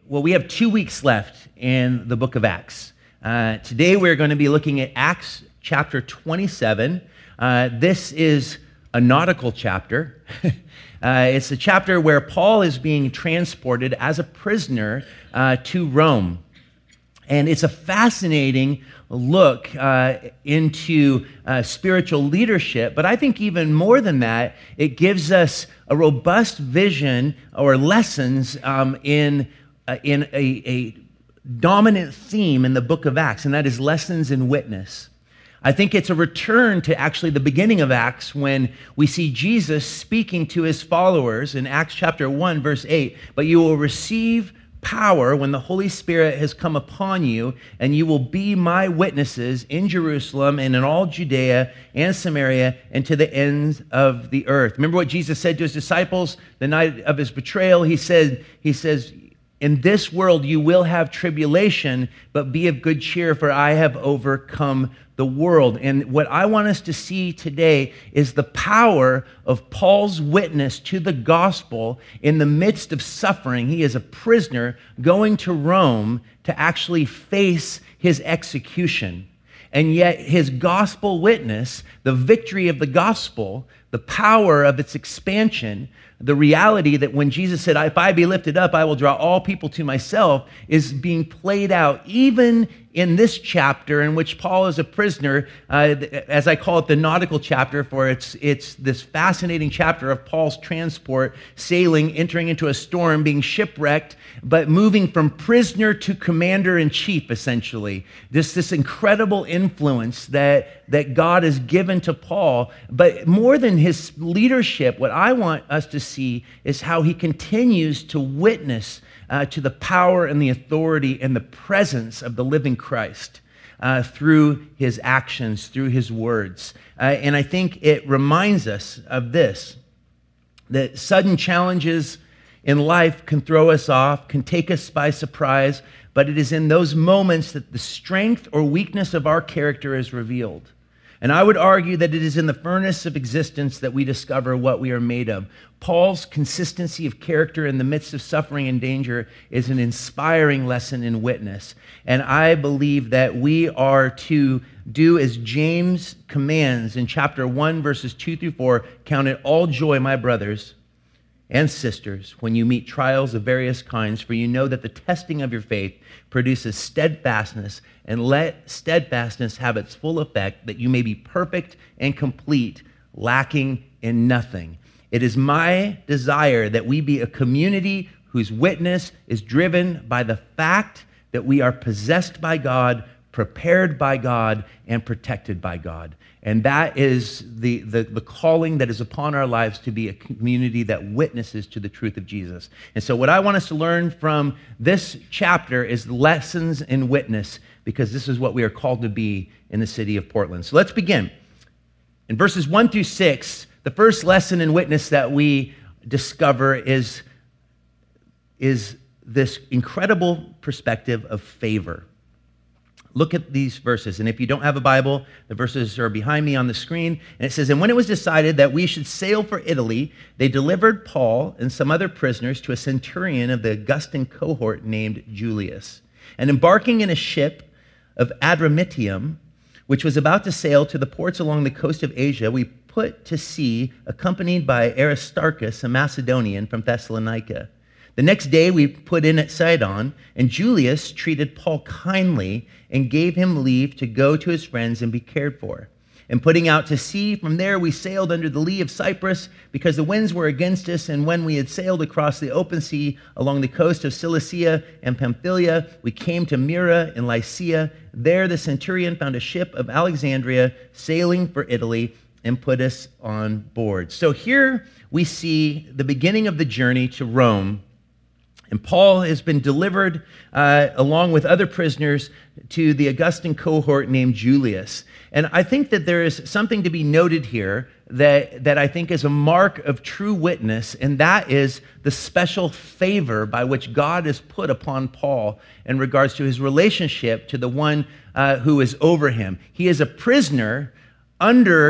Well, we have 2 weeks left in the book of Acts. Today we're going to be looking at Acts chapter 27. This is a nautical chapter. It's a chapter where Paul is being transported as a prisoner to Rome. And it's a fascinating look into spiritual leadership. But I think even more than that, it gives us a robust vision or lessons in a dominant theme in the book of Acts, and that is lessons in witness. I think it's a return to actually the beginning of Acts when we see Jesus speaking to his followers in Acts chapter 1, verse 8, "But you will receive power when the Holy Spirit has come upon you, and you will be my witnesses in Jerusalem and in all Judea and Samaria and to the ends of the earth." Remember what Jesus said to his disciples the night of his betrayal? He says, "In this world you will have tribulation, but be of good cheer, for I have overcome the world." And what I want us to see today is the power of Paul's witness to the gospel in the midst of suffering. He is a prisoner going to Rome to actually face his execution. And yet his gospel witness, the victory of the gospel, the power of its expansion, the reality that when Jesus said, "If I be lifted up, I will draw all people to myself," is being played out even in this chapter in which Paul is a prisoner, as I call it the nautical chapter, for it's this fascinating chapter of Paul's transport, sailing, entering into a storm, being shipwrecked, but moving from prisoner to commander-in-chief, essentially. This incredible influence that God has given to Paul. But more than his leadership, what I want us to see is how he continues to witness to the power and the authority and the presence of the living Christ through his actions, through his words. And I think it reminds us of this, that sudden challenges in life can throw us off, can take us by surprise, but it is in those moments that the strength or weakness of our character is revealed. And I would argue that it is in the furnace of existence that we discover what we are made of. Paul's consistency of character in the midst of suffering and danger is an inspiring lesson in witness. And I believe that we are to do as James commands in chapter 1, verses 2 through 4, "Count it all joy, my brothers and sisters, when you meet trials of various kinds, for you know that the testing of your faith produces steadfastness, and let steadfastness have its full effect, that you may be perfect and complete, lacking in nothing." It is my desire that we be a community whose witness is driven by the fact that we are possessed by God, prepared by God, and protected by God. And that is the calling that is upon our lives, to be a community that witnesses to the truth of Jesus. And so what I want us to learn from this chapter is lessons in witness, because this is what we are called to be in the city of Portland. So let's begin. In verses 1 through 6, the first lesson in witness that we discover is this incredible perspective of favor. Look at these verses, and if you don't have a Bible, the verses are behind me on the screen, and it says, "And when it was decided that we should sail for Italy, they delivered Paul and some other prisoners to a centurion of the Augustan cohort named Julius. And embarking in a ship of Adramyttium, which was about to sail to the ports along the coast of Asia, we put to sea, accompanied by Aristarchus, a Macedonian from Thessalonica. The next day we put in at Sidon, and Julius treated Paul kindly and gave him leave to go to his friends and be cared for. And putting out to sea from there, we sailed under the lee of Cyprus, because the winds were against us. And when we had sailed across the open sea along the coast of Cilicia and Pamphylia, we came to Myra in Lycia. There the centurion found a ship of Alexandria sailing for Italy, and put us on board." So here we see the beginning of the journey to Rome. And Paul has been delivered along with other prisoners to the Augustan cohort named Julius. And I think that there is something to be noted here that I think is a mark of true witness, and that is the special favor by which God has put upon Paul in regards to his relationship to the one who is over him. He is a prisoner under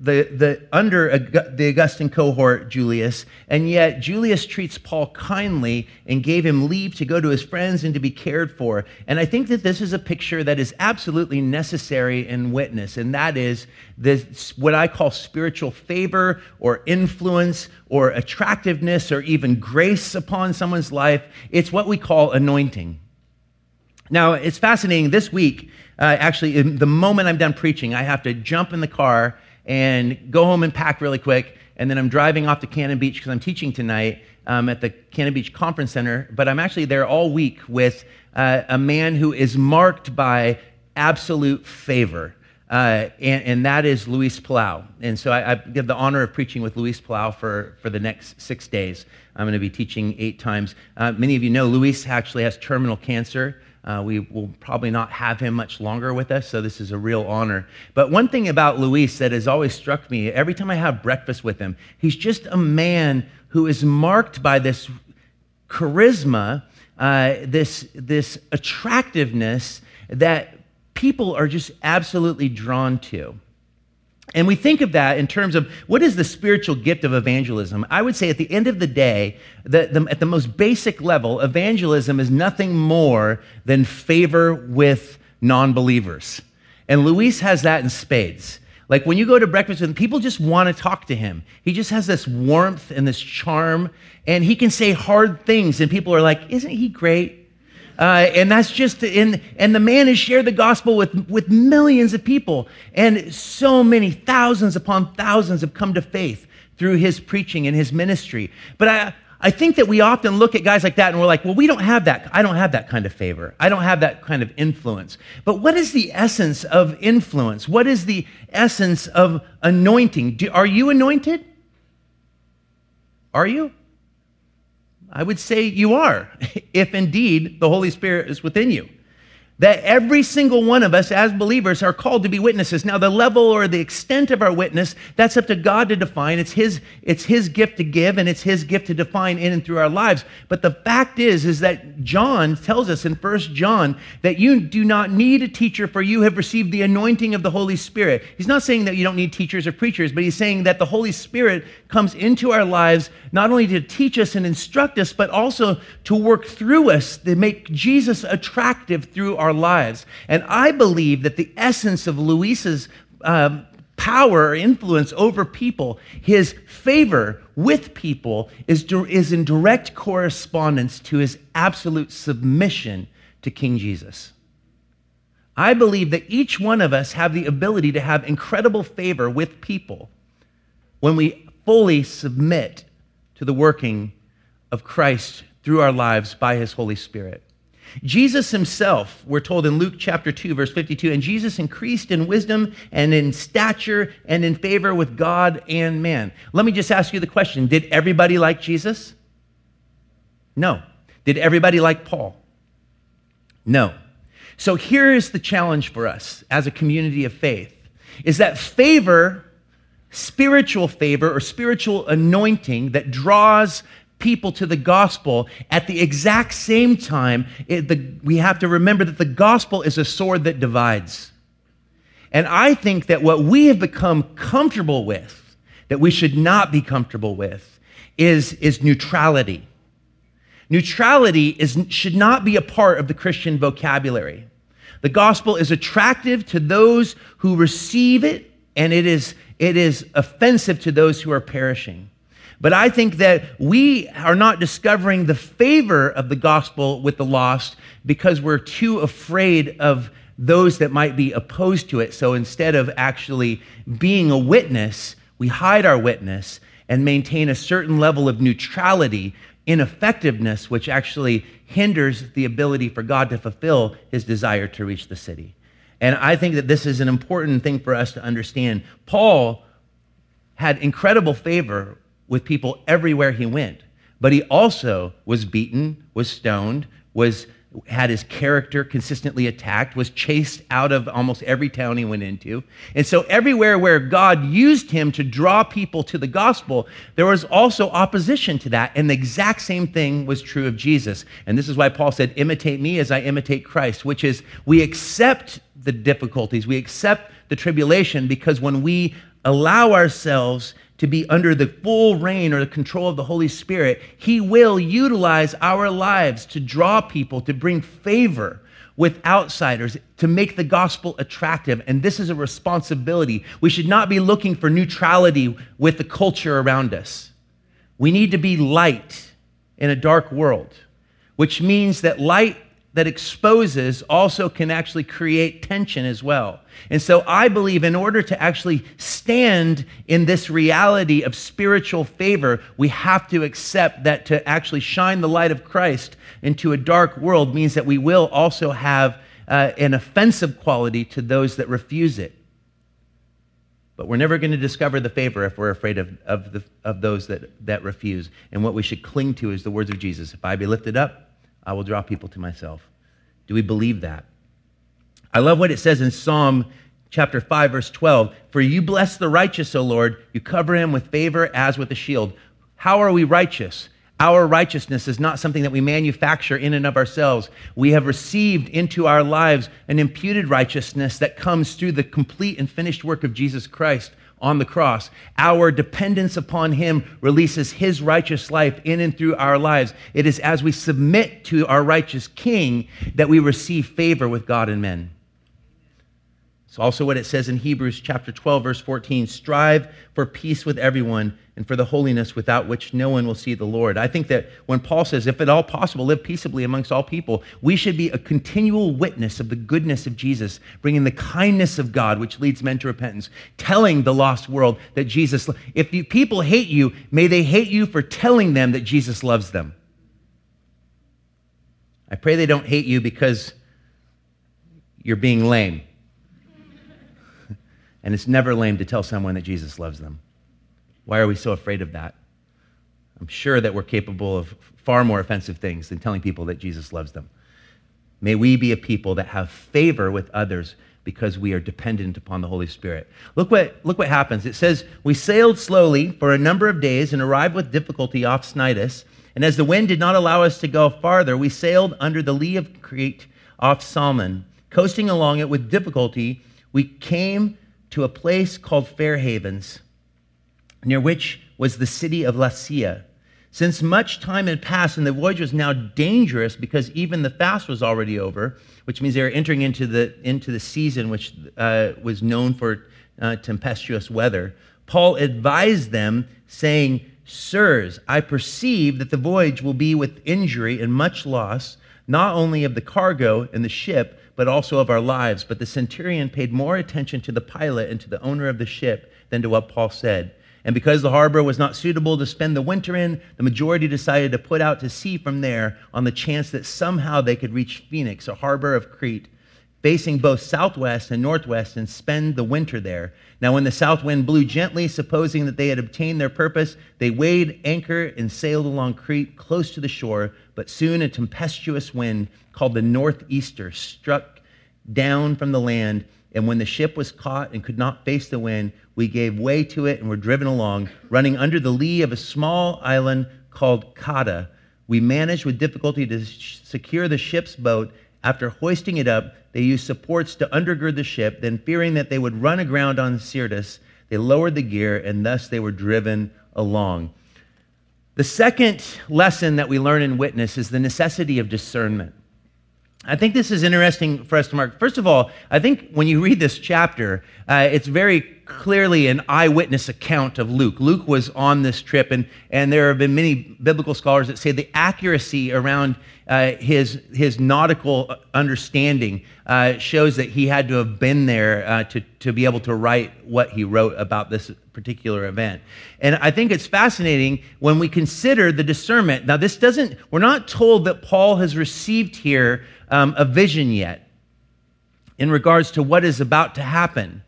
under the Augustan cohort, Julius, and yet Julius treats Paul kindly and gave him leave to go to his friends and to be cared for. And I think that this is a picture that is absolutely necessary in witness, and that is this, what I call spiritual favor or influence or attractiveness or even grace upon someone's life. It's what we call anointing. Now, it's fascinating. This week, actually, the moment I'm done preaching, I have to jump in the car and go home and pack really quick, and then I'm driving off to Cannon Beach because I'm teaching tonight at the Cannon Beach Conference Center, but I'm actually there all week with a man who is marked by absolute favor, and that is Luis Palau. And so I get the honor of preaching with Luis Palau for the next 6 days. I'm going to be teaching 8 times. Many of you know Luis actually has terminal cancer. We will probably not have him much longer with us, so this is a real honor. But one thing about Luis that has always struck me, every time I have breakfast with him, he's just a man who is marked by this charisma, this attractiveness that people are just absolutely drawn to. And we think of that in terms of what is the spiritual gift of evangelism. I would say at the end of the day, at the most basic level, evangelism is nothing more than favor with non-believers. And Luis has that in spades. Like when you go to breakfast with him, people just want to talk to him. He just has this warmth and this charm, and he can say hard things, and people are like, isn't he great? And that's just, and the man has shared the gospel with millions of people. And so many, thousands upon thousands have come to faith through his preaching and his ministry. But I think that we often look at guys like that and we're like, well, we don't have that. I don't have that kind of favor. I don't have that kind of influence. But what is the essence of influence? What is the essence of anointing? Are you anointed? Are you? I would say you are, if indeed the Holy Spirit is within you. That every single one of us as believers are called to be witnesses. Now, the level or the extent of our witness, that's up to God to define. It's His gift to give, and it's His gift to define in and through our lives. But the fact is that John tells us in 1 John that you do not need a teacher, for you have received the anointing of the Holy Spirit. He's not saying that you don't need teachers or preachers, but he's saying that the Holy Spirit comes into our lives not only to teach us and instruct us, but also to work through us to make Jesus attractive through our lives. And I believe that the essence of Luis's power or influence over people, his favor with people, is in direct correspondence to his absolute submission to King Jesus. I believe that each one of us have the ability to have incredible favor with people when we fully submit to the working of Christ through our lives by his Holy Spirit. Jesus himself, we're told in Luke chapter 2, verse 52, and Jesus increased in wisdom and in stature and in favor with God and man. Let me just ask you the question, did everybody like Jesus? No. Did everybody like Paul? No. So here is the challenge for us as a community of faith, is that favor, spiritual favor or spiritual anointing that draws people to the gospel, at the exact same time, we have to remember that the gospel is a sword that divides. And I think that what we have become comfortable with, that we should not be comfortable with, is neutrality. Neutrality should not be a part of the Christian vocabulary. The gospel is attractive to those who receive it, and it is offensive to those who are perishing. But I think that we are not discovering the favor of the gospel with the lost because we're too afraid of those that might be opposed to it. So instead of actually being a witness, we hide our witness and maintain a certain level of neutrality, ineffectiveness, which actually hinders the ability for God to fulfill his desire to reach the city. And I think that this is an important thing for us to understand. Paul had incredible favor with people everywhere he went, but he also was beaten, was stoned, had his character consistently attacked, was chased out of almost every town he went into. And so everywhere where God used him to draw people to the gospel, there was also opposition to that. And the exact same thing was true of Jesus. And this is why Paul said, imitate me as I imitate Christ, which is we accept the difficulties, we accept the tribulation, because when we allow ourselves to be under the full reign or the control of the Holy Spirit, he will utilize our lives to draw people, to bring favor with outsiders, to make the gospel attractive. And this is a responsibility. We should not be looking for neutrality with the culture around us. We need to be light in a dark world, which means that light that exposes also can actually create tension as well. And so I believe in order to actually stand in this reality of spiritual favor, we have to accept that to actually shine the light of Christ into a dark world means that we will also have an offensive quality to those that refuse it. But we're never going to discover the favor if we're afraid of those that refuse. And what we should cling to is the words of Jesus. If I be lifted up, I will draw people to myself. Do we believe that? I love what it says in Psalm chapter 5, verse 12. For you bless the righteous, O Lord. You cover him with favor as with a shield. How are we righteous? Our righteousness is not something that we manufacture in and of ourselves. We have received into our lives an imputed righteousness that comes through the complete and finished work of Jesus Christ on the cross. Our dependence upon him releases his righteous life in and through our lives. It is as we submit to our righteous King that we receive favor with God and men. It's also what it says in Hebrews chapter 12, verse 14, strive for peace with everyone and for the holiness without which no one will see the Lord. I think that when Paul says, if at all possible, live peaceably amongst all people, we should be a continual witness of the goodness of Jesus, bringing the kindness of God, which leads men to repentance, telling the lost world that Jesus, people hate you, may they hate you for telling them that Jesus loves them. I pray they don't hate you because you're being lame. And it's never lame to tell someone that Jesus loves them. Why are we so afraid of that? I'm sure that we're capable of far more offensive things than telling people that Jesus loves them. May we be a people that have favor with others because we are dependent upon the Holy Spirit. Look what happens. It says, we sailed slowly for a number of days and arrived with difficulty off Cnidus. And as the wind did not allow us to go farther, we sailed under the lee of Crete off Salmon. Coasting along it with difficulty, we came to a place called Fair Havens, near which was the city of Lasea. Since much time had passed and the voyage was now dangerous because even the fast was already over, which means they were entering into the season which was known for tempestuous weather, Paul advised them, saying, Sirs, I perceive that the voyage will be with injury and much loss, not only of the cargo and the ship, but also of our lives. But the centurion paid more attention to the pilot and to the owner of the ship than to what Paul said. And because the harbor was not suitable to spend the winter in, the majority decided to put out to sea from there on the chance that somehow they could reach Phoenix, a harbor of Crete, facing both southwest and northwest, and spend the winter there. Now when the south wind blew gently, supposing that they had obtained their purpose, they weighed anchor and sailed along Crete close to the shore. But soon a tempestuous wind called the northeaster struck down from the land, and when the ship was caught and could not face the wind, we gave way to it and were driven along, running under the lee of a small island called Cauda. We managed with difficulty to secure the ship's boat. After hoisting it up, they used supports to undergird the ship. Then, fearing that they would run aground on Syrtis, they lowered the gear, and thus they were driven along. The second lesson that we learn in witness is the necessity of discernment. I think this is interesting for us to mark. First of all, I think when you read this chapter, it's very clearly an eyewitness account of Luke. Luke was on this trip, and there have been many biblical scholars that say the accuracy around his nautical understanding shows that he had to have been there to be able to write what he wrote about this particular event. And I think it's fascinating when we consider the discernment. Now, we're not told that Paul has received here a vision yet in regards to what is about to happen.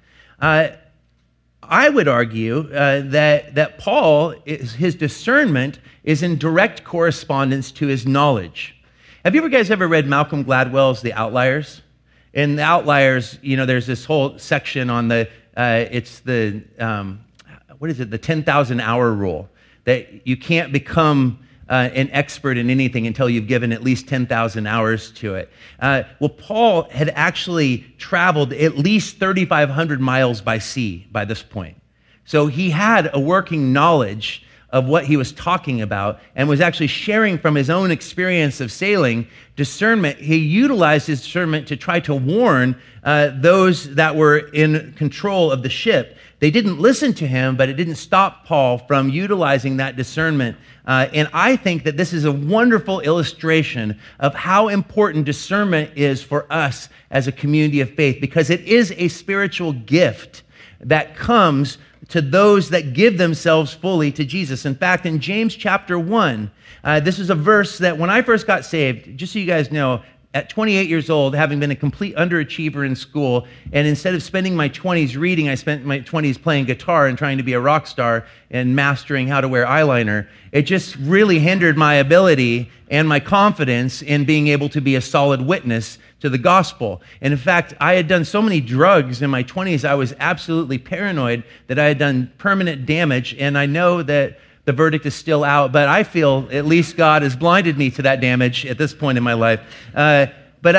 I would argue that Paul, his discernment is in direct correspondence to his knowledge. Have you guys ever read Malcolm Gladwell's The Outliers? In The Outliers, there's this whole section on the 10,000 hour rule, that you can't become an expert in anything until you've given at least 10,000 hours to it. Well, Paul had actually traveled at least 3,500 miles by sea by this point. So he had a working knowledge of what he was talking about and was actually sharing from his own experience of sailing discernment. He utilized his discernment to try to warn those that were in control of the ship. They didn't listen to him, but it didn't stop Paul from utilizing that discernment. And I think that this is a wonderful illustration of how important discernment is for us as a community of faith, because it is a spiritual gift that comes to those that give themselves fully to Jesus. In fact, in James chapter 1, this is a verse that when I first got saved, just so you guys know, at 28 years old, having been a complete underachiever in school, and instead of spending my 20s reading, I spent my 20s playing guitar and trying to be a rock star and mastering how to wear eyeliner. It just really hindered my ability and my confidence in being able to be a solid witness to the gospel. And in fact, I had done so many drugs in my 20s, I was absolutely paranoid that I had done permanent damage, and I know that the verdict is still out, but I feel at least God has blinded me to that damage at this point in my life. But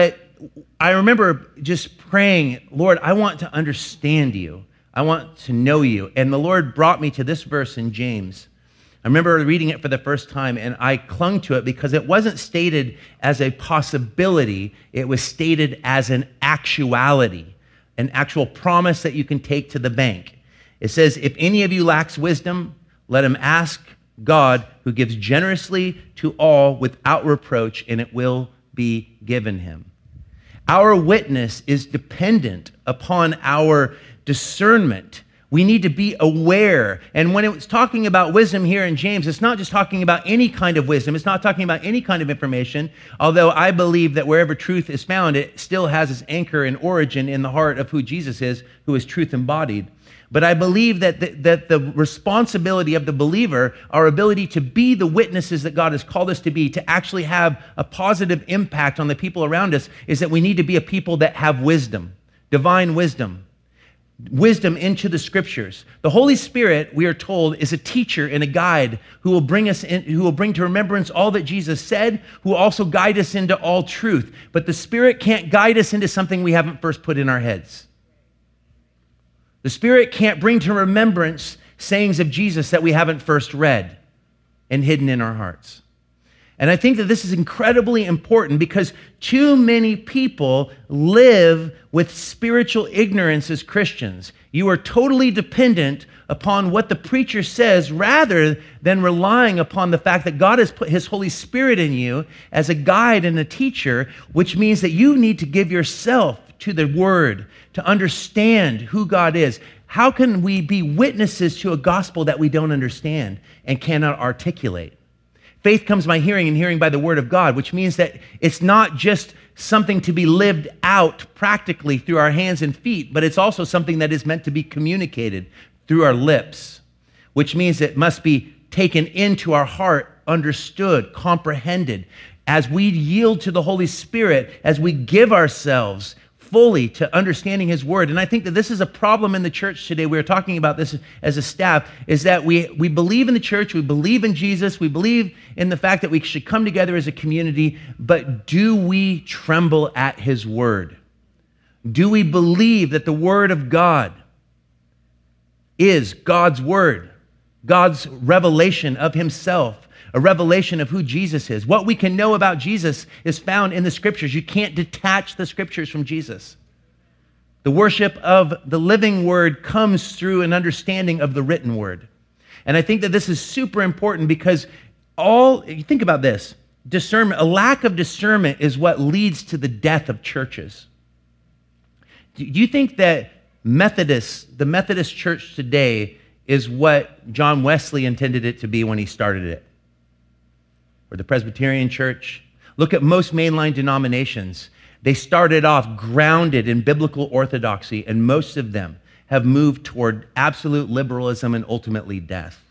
I remember just praying, Lord, I want to understand you. I want to know you. And the Lord brought me to this verse in James. I remember reading it for the first time, and I clung to it because it wasn't stated as a possibility. It was stated as an actuality, an actual promise that you can take to the bank. It says, if any of you lacks wisdom, let him ask God, who gives generously to all without reproach, and it will be given him. Our witness is dependent upon our discernment. We need to be aware. And when it's talking about wisdom here in James, it's not just talking about any kind of wisdom. It's not talking about any kind of information, although I believe that wherever truth is found, it still has its anchor and origin in the heart of who Jesus is, who is truth embodied. But I believe that the responsibility of the believer, our ability to be the witnesses that God has called us to be, to actually have a positive impact on the people around us, is that we need to be a people that have wisdom, divine wisdom into the scriptures. The Holy Spirit, we are told, is a teacher and a guide who will bring us in, who will bring to remembrance all that Jesus said, who will also guide us into all truth. But the Spirit can't guide us into something we haven't first put in our heads. The Spirit can't bring to remembrance sayings of Jesus that we haven't first read and hidden in our hearts. And I think that this is incredibly important because too many people live with spiritual ignorance as Christians. You are totally dependent upon what the preacher says rather than relying upon the fact that God has put his Holy Spirit in you as a guide and a teacher, which means that you need to give yourself to the Word to understand who God is. How can we be witnesses to a gospel that we don't understand and cannot articulate? Faith comes by hearing, and hearing by the Word of God, which means that it's not just something to be lived out practically through our hands and feet, but it's also something that is meant to be communicated through our lips, which means it must be taken into our heart, understood, comprehended. As we yield to the Holy Spirit, as we give ourselves fully to understanding his word. And I think that this is a problem in the church today. We were talking about this as a staff, is that we believe in the church, we believe in Jesus, we believe in the fact that we should come together as a community, but do we tremble at his word? Do we believe that the word of God is God's word, God's revelation of himself, a revelation of who Jesus is? What we can know about Jesus is found in the scriptures. You can't detach the scriptures from Jesus. The worship of the living word comes through an understanding of the written word. And I think that this is super important because you think about this, discernment, a lack of discernment is what leads to the death of churches. Do you think that the Methodist church today is what John Wesley intended it to be when he started it? Or the Presbyterian church? Look at most mainline denominations. They started off grounded in biblical orthodoxy, and most of them have moved toward absolute liberalism and ultimately death.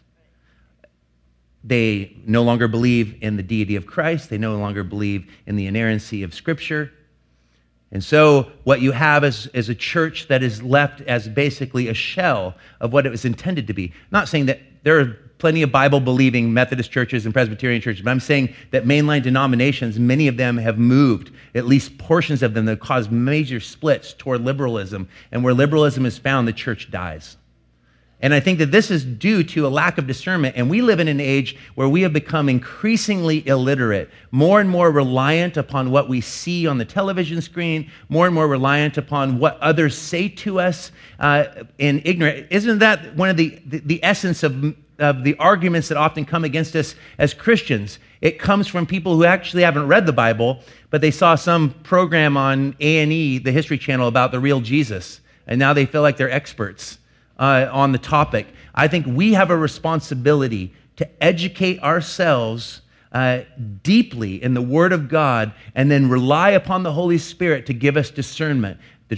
They no longer believe in the deity of Christ. They no longer believe in the inerrancy of Scripture. And so what you have is a church that is left as basically a shell of what it was intended to be. Not saying that there are plenty of Bible-believing Methodist churches and Presbyterian churches, but I'm saying that mainline denominations, many of them have moved, at least portions of them, that have caused major splits toward liberalism. And where liberalism is found, the church dies. And I think that this is due to a lack of discernment. And we live in an age where we have become increasingly illiterate, more and more reliant upon what we see on the television screen, more and more reliant upon what others say to us, and ignorant. Isn't that one of the essence of the arguments that often come against us as Christians? It comes from people who actually haven't read the Bible, but they saw some program on A&E, the History Channel, about the real Jesus, and now they feel like they're experts on the topic. I think we have a responsibility to educate ourselves deeply in the Word of God and then rely upon the Holy Spirit to give us discernment.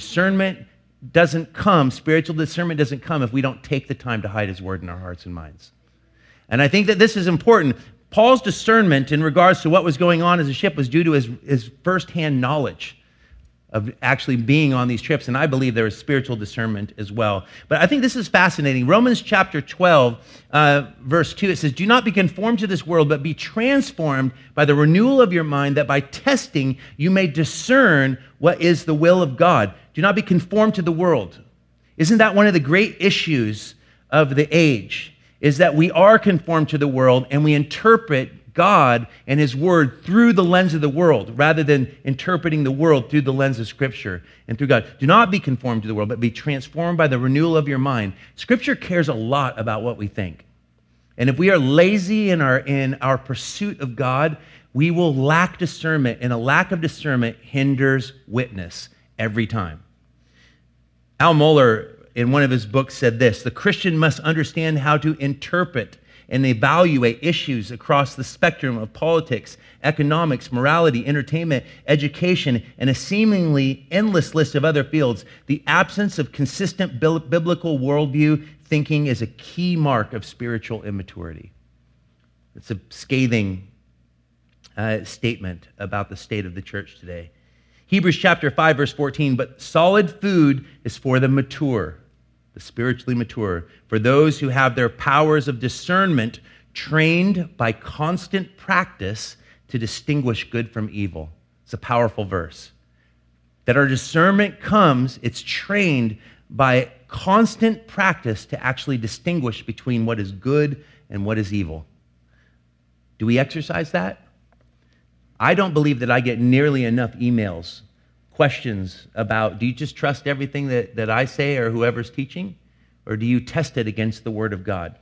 Spiritual discernment doesn't come if we don't take the time to hide His Word in our hearts and minds. And I think that this is important. Paul's discernment in regards to what was going on as a ship was due to his firsthand knowledge of actually being on these trips, and I believe there is spiritual discernment as well. But I think this is fascinating. Romans chapter 12, verse 2, it says, "Do not be conformed to this world, but be transformed by the renewal of your mind, that by testing you may discern what is the will of God." Do not be conformed to the world. Isn't that one of the great issues of the age? Is that we are conformed to the world and we interpret God and His Word through the lens of the world rather than interpreting the world through the lens of Scripture and through God. Do not be conformed to the world, but be transformed by the renewal of your mind. Scripture cares a lot about what we think. And if we are lazy in our pursuit of God, we will lack discernment, and a lack of discernment hinders witness every time. Al Mohler, in one of his books, said this: "The Christian must understand how to interpret and evaluate issues across the spectrum of politics, economics, morality, entertainment, education, and a seemingly endless list of other fields. The absence of consistent biblical worldview thinking is a key mark of spiritual immaturity." It's a scathing statement about the state of the church today. Hebrews chapter 5, verse 14, "But solid food is for the mature," the spiritually mature, "for those who have their powers of discernment trained by constant practice to distinguish good from evil." It's a powerful verse. That our discernment comes, it's trained by constant practice to actually distinguish between what is good and what is evil. Do we exercise that? I don't believe that I get nearly enough emails, questions about, do you just trust everything that I say or whoever's teaching? Or do you test it against the Word of God?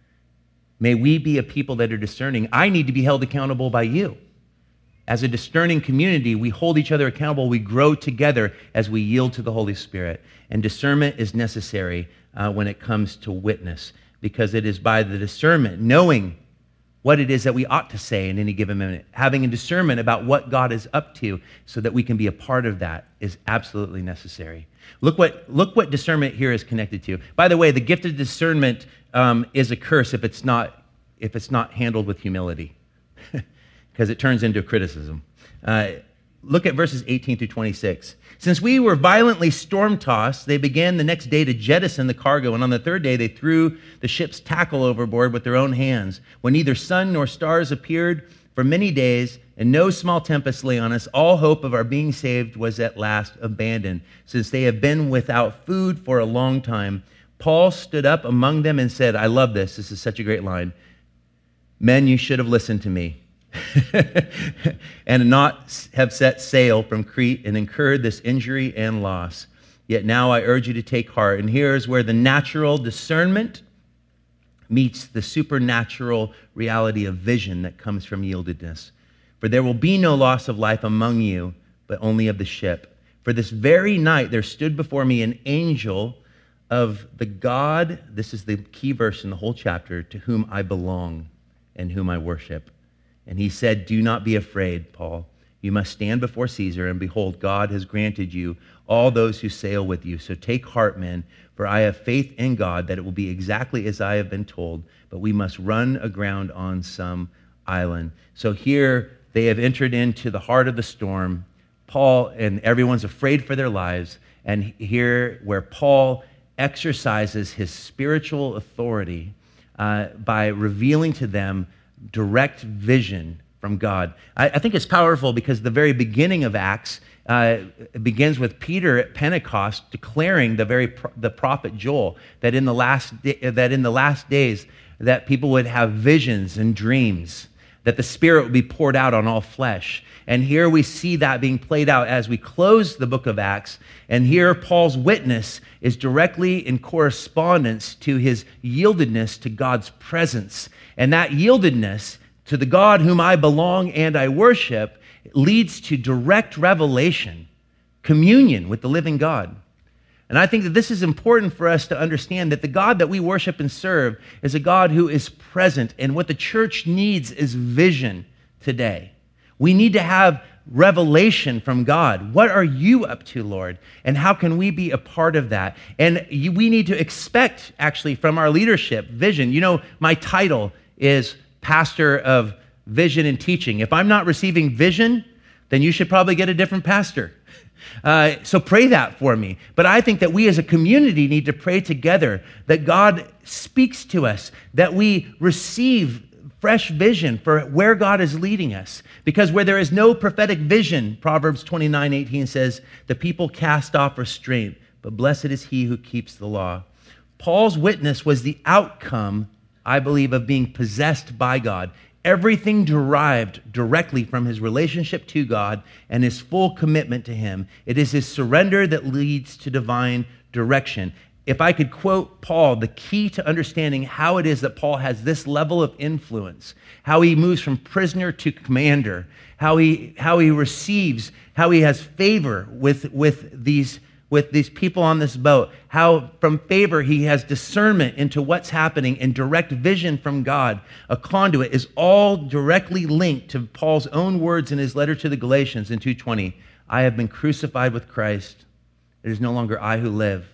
May we be a people that are discerning. I need to be held accountable by you. As a discerning community, we hold each other accountable. We grow together as we yield to the Holy Spirit. And discernment is necessary when it comes to witness, because it is by the discernment, knowing what it is that we ought to say in any given minute, having a discernment about what God is up to so that we can be a part of that is absolutely necessary. Look what discernment here is connected to. By the way, the gift of discernment is a curse if it's not handled with humility, because it turns into criticism. Look at verses 18 through 26. "Since we were violently storm-tossed, they began the next day to jettison the cargo, and on the third day they threw the ship's tackle overboard with their own hands. When neither sun nor stars appeared for many days, and no small tempest lay on us, all hope of our being saved was at last abandoned, since they have been without food for a long time. Paul stood up among them and said," I love this, this is such a great line, "Men, you should have listened to me, and not have set sail from Crete and incurred this injury and loss. Yet now I urge you to take heart." And here's where the natural discernment meets the supernatural reality of vision that comes from yieldedness. "For there will be no loss of life among you, but only of the ship. For this very night there stood before me an angel of the God," this is the key verse in the whole chapter, "to whom I belong and whom I worship. And he said, 'Do not be afraid, Paul. You must stand before Caesar, and behold, God has granted you all those who sail with you. So take heart, men, for I have faith in God that it will be exactly as I have been told, but we must run aground on some island.'" So here they have entered into the heart of the storm. Paul and everyone's afraid for their lives. And here where Paul exercises his spiritual authority by revealing to them direct vision from God. I think it's powerful because the very beginning of Acts, It begins with Peter at Pentecost declaring the prophet Joel that in the last days that people would have visions and dreams, that the Spirit would be poured out on all flesh. And here we see that being played out as we close the book of Acts. And here Paul's witness is directly in correspondence to his yieldedness to God's presence. And that yieldedness to the God whom I belong and I worship leads to direct revelation, communion with the living God. And I think that this is important for us to understand that the God that we worship and serve is a God who is present. And what the church needs is vision today. We need to have revelation from God. What are you up to, Lord? And how can we be a part of that? And we need to expect, actually, from our leadership, vision. You know, my title is Pastor of Vision and Teaching. If I'm not receiving vision, then you should probably get a different pastor. So pray that for me. But I think that we as a community need to pray together, that God speaks to us, that we receive fresh vision for where God is leading us. Because where there is no prophetic vision, Proverbs 29:18 says, the people cast off restraint, but blessed is he who keeps the law. Paul's witness was the outcome, I believe, of being possessed by God. Everything derived directly from his relationship to God and his full commitment to him. It is his surrender that leads to divine direction. If I could quote Paul, the key to understanding how it is that Paul has this level of influence, how he moves from prisoner to commander, how he receives, how he has favor with these people on this boat, how from favor he has discernment into what's happening and direct vision from God, a conduit, is all directly linked to Paul's own words in his letter to the Galatians in 2:20. I have been crucified with Christ. It is no longer I who live,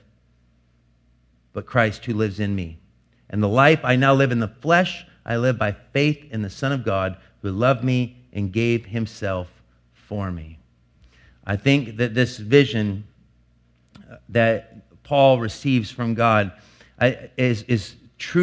but Christ who lives in me. And the life I now live in the flesh, I live by faith in the Son of God who loved me and gave himself for me. I think that this vision that Paul receives from God is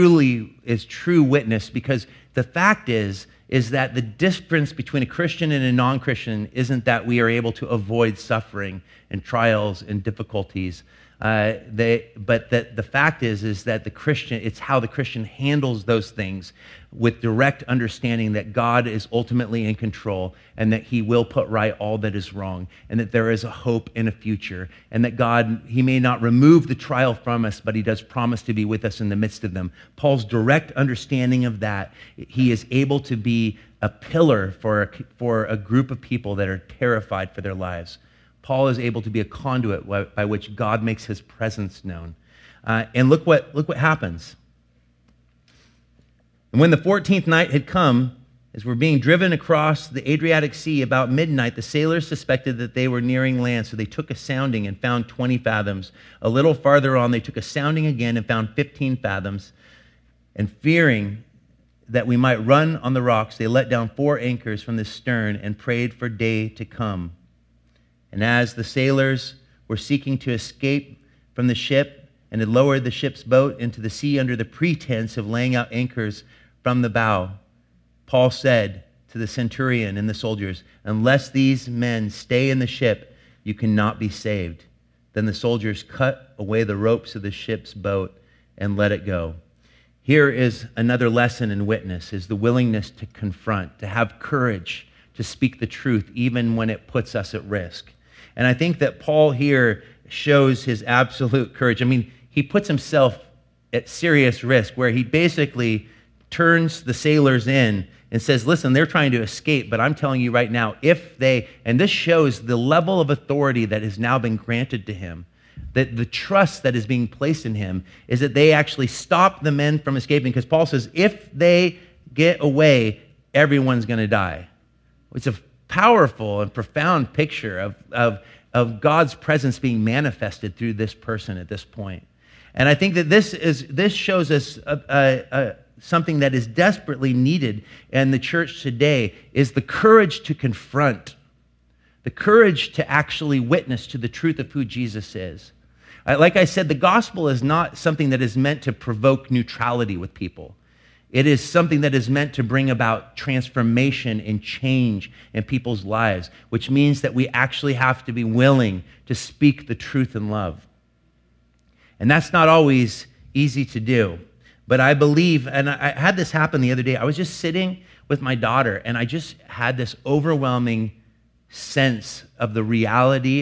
true witness, because the fact is that the difference between a Christian and a non-Christian isn't that we are able to avoid suffering and trials and difficulties, but that the fact is that the Christian, it's how the Christian handles those things with direct understanding that God is ultimately in control and that he will put right all that is wrong, and that there is a hope in a future, and that God, he may not remove the trial from us, but he does promise to be with us in the midst of them. Paul's direct understanding of that, he is able to be a pillar for a group of people that are terrified for their lives. Paul is able to be a conduit by which God makes his presence known. And look what happens. And when the 14th night had come, as we're being driven across the Adriatic Sea about midnight, the sailors suspected that they were nearing land, so they took a sounding and found 20 fathoms. A little farther on, they took a sounding again and found 15 fathoms. And fearing that we might run on the rocks, they let down 4 anchors from the stern and prayed for day to come. And as the sailors were seeking to escape from the ship and had lowered the ship's boat into the sea under the pretense of laying out anchors from the bow, Paul said to the centurion and the soldiers, "Unless these men stay in the ship, you cannot be saved." Then the soldiers cut away the ropes of the ship's boat and let it go. Here is another lesson in witness, is the willingness to confront, to have courage, to speak the truth even when it puts us at risk. And I think that Paul here shows his absolute courage. I mean, he puts himself at serious risk, where he basically turns the sailors in and says, listen, they're trying to escape, but I'm telling you right now, and this shows the level of authority that has now been granted to him, that the trust that is being placed in him is that they actually stop the men from escaping, because Paul says, if they get away, everyone's going to die. It's a powerful and profound picture of God's presence being manifested through this person at this point. And I think that this shows us something that is desperately needed in the church today, is the courage to confront, the courage to actually witness to the truth of who Jesus is. Like I said, the gospel is not something that is meant to provoke neutrality with people. It is something that is meant to bring about transformation and change in people's lives, which means that we actually have to be willing to speak the truth in love. And that's not always easy to do. But I believe, and I had this happen the other day. I was just sitting with my daughter, and I just had this overwhelming sense of the reality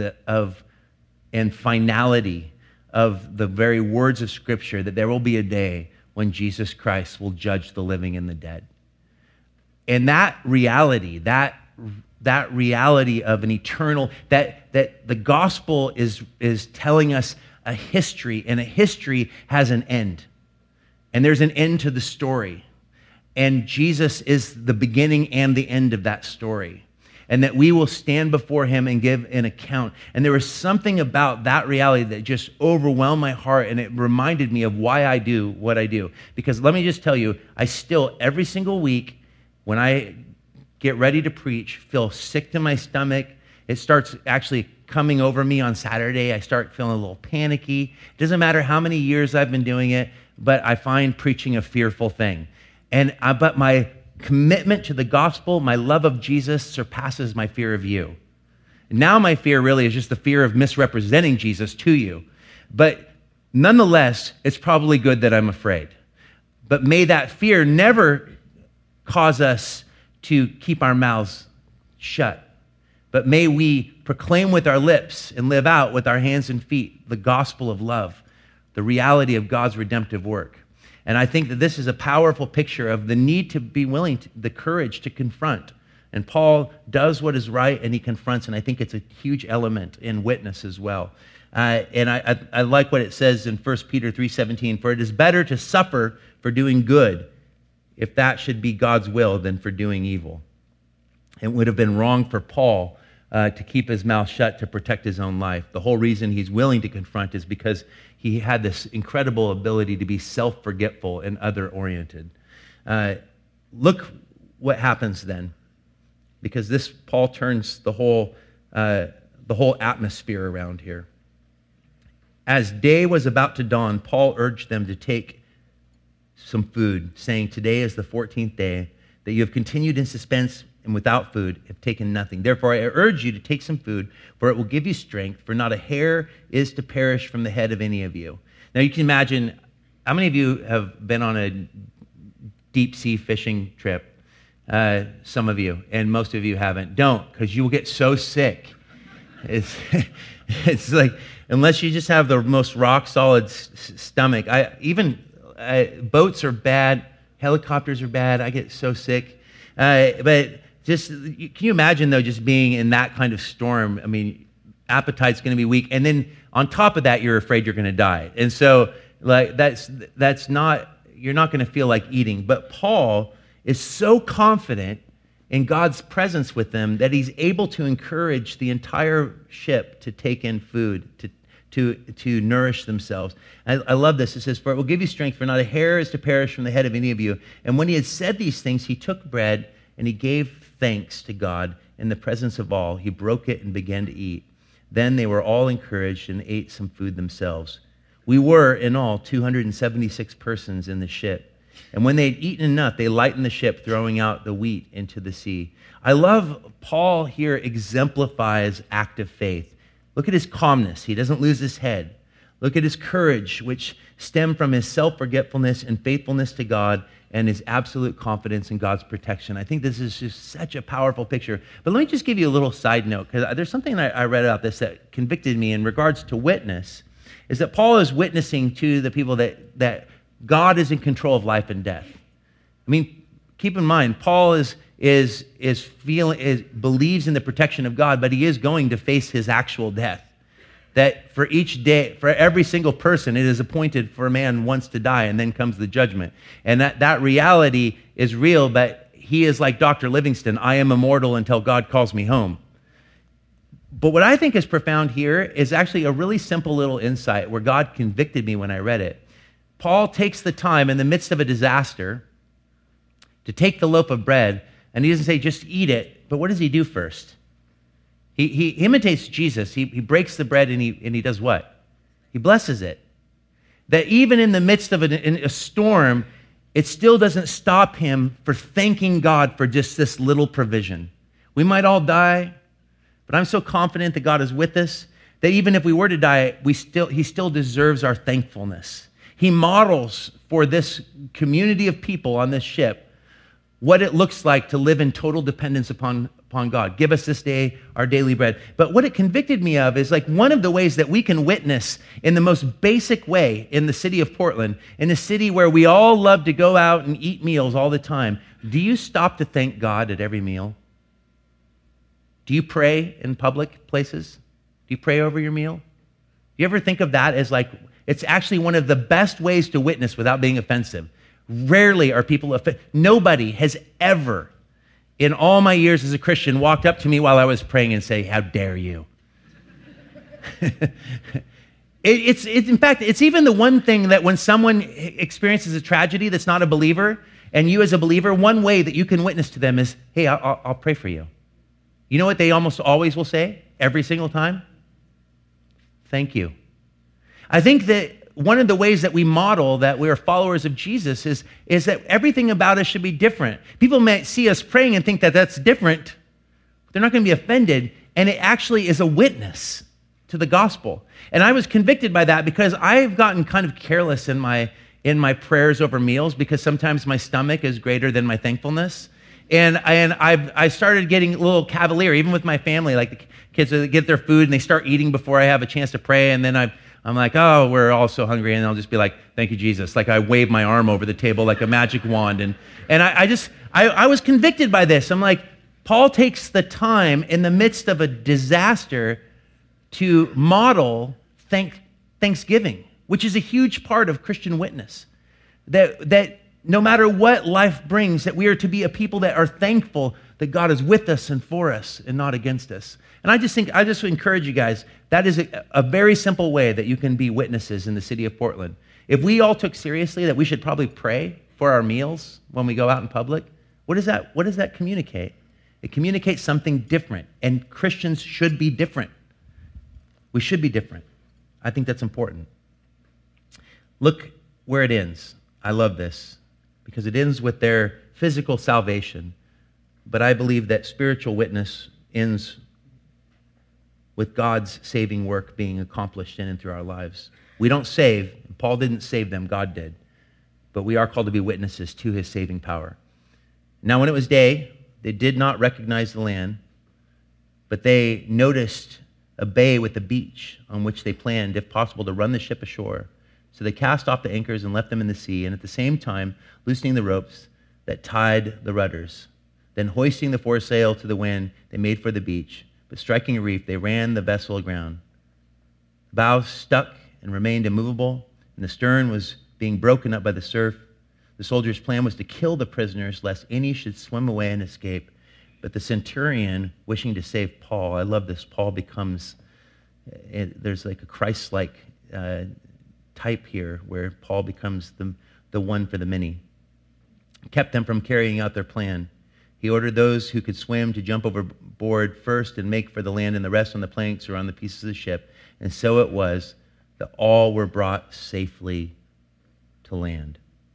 and finality of the very words of Scripture, that there will be a day when Jesus Christ will judge the living and the dead. And that reality, that reality of an eternal, that the gospel is telling us a history, and a history has an end. And there's an end to the story. And Jesus is the beginning and the end of that story. And that we will stand before him and give an account. And there was something about that reality that just overwhelmed my heart, and it reminded me of why I do what I do. Because let me just tell you, I still, every single week, when I get ready to preach, feel sick to my stomach. It starts actually coming over me on Saturday. I start feeling a little panicky. It doesn't matter how many years I've been doing it, but I find preaching a fearful thing. But my commitment to the gospel, my love of Jesus surpasses my fear of you. Now my fear really is just the fear of misrepresenting Jesus to you. But nonetheless, it's probably good that I'm afraid. But may that fear never cause us to keep our mouths shut. But may we proclaim with our lips and live out with our hands and feet the gospel of love, the reality of God's redemptive work. And I think that this is a powerful picture of the need to be willing, the courage to confront. And Paul does what is right, and he confronts, and I think it's a huge element in witness as well. And I like what it says in 1 Peter 3:17, for it is better to suffer for doing good, if that should be God's will, than for doing evil. It would have been wrong for Paul to keep his mouth shut to protect his own life. The whole reason he's willing to confront is because he had this incredible ability to be self-forgetful and other-oriented. Look what happens then, because Paul turns the whole atmosphere around here. As day was about to dawn, Paul urged them to take some food, saying, "Today is the 14th day that you have continued in suspense and without food have taken nothing. Therefore, I urge you to take some food, for it will give you strength, for not a hair is to perish from the head of any of you." Now, you can imagine, how many of you have been on a deep-sea fishing trip? Some of you, and most of you haven't. Don't, because you will get so sick. It's like, unless you just have the most rock-solid stomach. Boats are bad. Helicopters are bad. I get so sick. But can you imagine, though, just being in that kind of storm? I mean, appetite's going to be weak. And then on top of that, you're afraid you're going to die. And so you're not going to feel like eating. But Paul is so confident in God's presence with them that he's able to encourage the entire ship to take in food, to nourish themselves. I love this. It says, "For it will give you strength, for not a hair is to perish from the head of any of you." And when he had said these things, he took bread and he gave thanks to God in the presence of all. He broke it and began to eat. Then they were all encouraged and ate some food themselves. We were, in all, 276 persons in the ship. And when they had eaten enough, they lightened the ship, throwing out the wheat into the sea. I love Paul here exemplifies active faith. Look at his calmness. He doesn't lose his head. Look at his courage, which stemmed from his self-forgetfulness and faithfulness to God and his absolute confidence in God's protection. I think this is just such a powerful picture. But let me just give you a little side note, because there's something I read about this that convicted me in regards to witness, is that Paul is witnessing to the people that God is in control of life and death. I mean, keep in mind, Paul believes in the protection of God, but he is going to face his actual death. That for each day, for every single person, it is appointed for a man once to die, and then comes the judgment. And that reality is real, but he is like Dr. Livingston. I am immortal until God calls me home. But what I think is profound here is actually a really simple little insight where God convicted me when I read it. Paul takes the time in the midst of a disaster to take the loaf of bread, and he doesn't say, just eat it, but what does he do first? He imitates Jesus. He breaks the bread and he does what? He blesses it. That even in the midst of a storm, it still doesn't stop him for thanking God for just this little provision. We might all die, but I'm so confident that God is with us that even if we were to die, he still deserves our thankfulness. He models for this community of people on this ship what it looks like to live in total dependence upon God. Give us this day our daily bread. But what it convicted me of is like one of the ways that we can witness in the most basic way in the city of Portland, in a city where we all love to go out and eat meals all the time. Do you stop to thank God at every meal? Do you pray in public places? Do you pray over your meal? Do you ever think of that as like, it's actually one of the best ways to witness without being offensive? Rarely are people offended. Nobody has ever, in all my years as a Christian, walked up to me while I was praying and say, "How dare you?" In fact, it's even the one thing that when someone experiences a tragedy that's not a believer, and you as a believer, one way that you can witness to them is, "Hey, I'll pray for you." You know what they almost always will say? Every single time? Thank you. I think that one of the ways that we model that we are followers of Jesus is that everything about us should be different. People may see us praying and think that that's different. They're not going to be offended, and it actually is a witness to the gospel. And I was convicted by that because I've gotten kind of careless in my prayers over meals because sometimes my stomach is greater than my thankfulness. And I started getting a little cavalier, even with my family. Like the kids get their food and they start eating before I have a chance to pray, and then I'm like, "Oh, we're all so hungry," and I'll just be like, "Thank you, Jesus." Like I wave my arm over the table like a magic wand, and I was convicted by this. I'm like, Paul takes the time in the midst of a disaster to model thanksgiving, which is a huge part of Christian witness. That no matter what life brings, that we are to be a people that are thankful that God is with us and for us and not against us. And I just encourage you guys, that is a very simple way that you can be witnesses in the city of Portland. If we all took seriously that we should probably pray for our meals when we go out in public, what does that communicate? It communicates something different, and Christians should be different. We should be different. I think that's important. Look where it ends. I love this because it ends with their physical salvation, but I believe that spiritual witness ends with God's saving work being accomplished in and through our lives. We don't save. Paul didn't save them. God did. But we are called to be witnesses to his saving power. Now, when it was day, they did not recognize the land, but they noticed a bay with a beach on which they planned, if possible, to run the ship ashore. So they cast off the anchors and left them in the sea, and at the same time, loosening the ropes that tied the rudders. Then hoisting the foresail to the wind, they made for the beach. But striking a reef, they ran the vessel aground. The bow stuck and remained immovable, and the stern was being broken up by the surf. The soldiers' plan was to kill the prisoners, lest any should swim away and escape. But the centurion, wishing to save Paul, I love this, Paul becomes, there's like a Christ-like type here, where Paul becomes the one for the many, kept them from carrying out their plan. He ordered those who could swim to jump overboard first and make for the land, and the rest on the planks or on the pieces of the ship. And so it was that all were brought safely to land.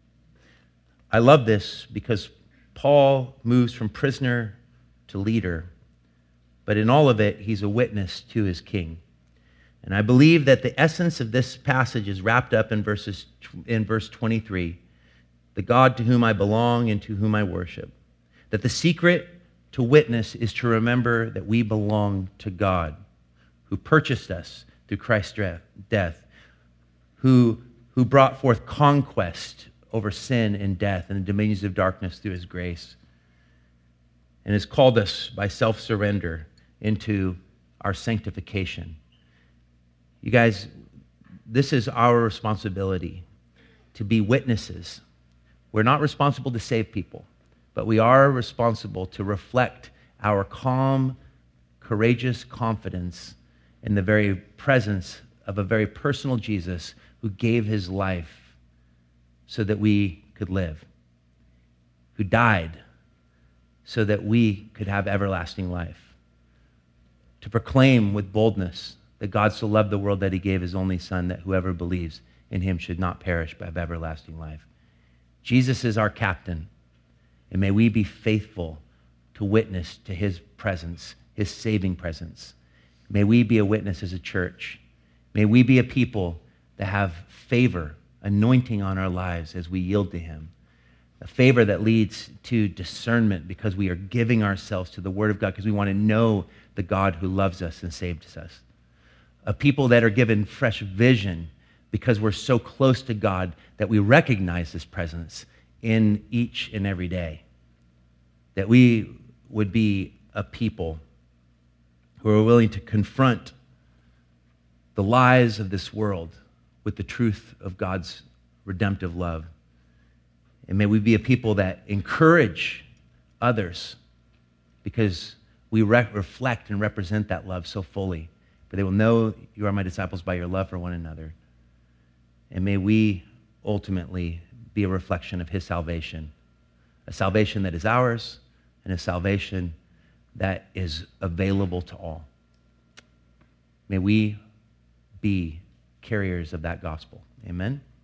I love this because Paul moves from prisoner to leader, but in all of it, he's a witness to his king. And I believe that the essence of this passage is wrapped up in verse 23, the God to whom I belong and to whom I worship. That the secret to witness is to remember that we belong to God, who purchased us through Christ's death, who brought forth conquest over sin and death and the dominions of darkness through his grace, and has called us by self-surrender into our sanctification. You guys, this is our responsibility to be witnesses. We're not responsible to save people, but we are responsible to reflect our calm, courageous confidence in the very presence of a very personal Jesus who gave his life so that we could live, who died so that we could have everlasting life, to proclaim with boldness that God so loved the world that he gave his only Son, that whoever believes in him should not perish but have everlasting life. Jesus is our captain, and may we be faithful to witness to his presence, his saving presence. May we be a witness as a church. May we be a people that have favor, anointing on our lives as we yield to him. A favor that leads to discernment because we are giving ourselves to the Word of God because we want to know the God who loves us and saved us. A people that are given fresh vision because we're so close to God that we recognize his presence in each and every day. That we would be a people who are willing to confront the lies of this world with the truth of God's redemptive love. And may we be a people that encourage others because we reflect and represent that love so fully. For they will know you are my disciples by your love for one another. And may we ultimately be a reflection of his salvation, a salvation that is ours and a salvation that is available to all. May we be carriers of that gospel. Amen.